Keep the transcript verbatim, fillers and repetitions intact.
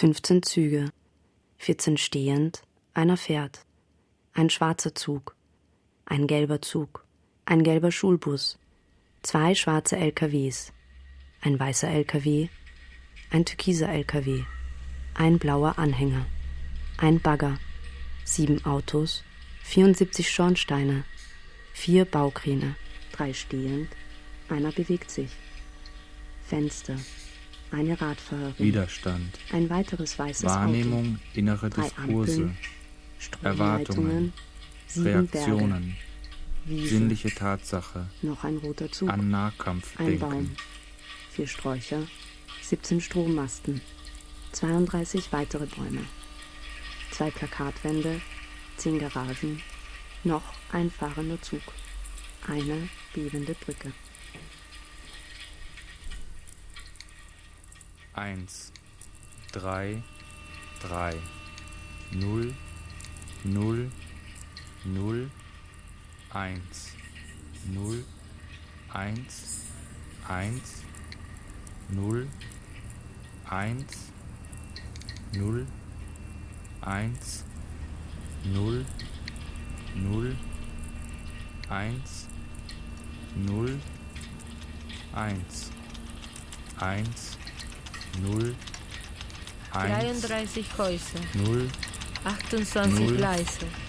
fünfzehn Züge, vierzehn stehend, einer fährt. Ein schwarzer Zug, ein gelber Zug, ein gelber Schulbus, zwei schwarze L K Ws, ein weißer L K W, ein türkiser L K W, ein blauer Anhänger, ein Bagger, sieben Autos, vierundsiebzig Schornsteine, vier Baukräne, drei stehend, einer bewegt sich. Fenster, eine Radfahrerin, Widerstand, ein weiteres weißes Wahrnehmung, Auto, innere drei Diskurse, Ampeln, Erwartungen, sieben Reaktionen, Berge, Wiese, sinnliche Tatsache, noch ein roter Zug, an Nahkampf ein Baum, denken, vier Sträucher, siebzehn Strommasten, zweiunddreißig weitere Bäume, zwei Plakatwände, zehn Garagen, noch ein fahrender Zug, eine bebende Brücke. eins, drei, drei, null, null, null, eins, null, eins, eins, null, eins, null, eins, null, null, eins, null, eins, eins, null, eins, dreiunddreißig Häuser, null, achtundzwanzig null, Gleise,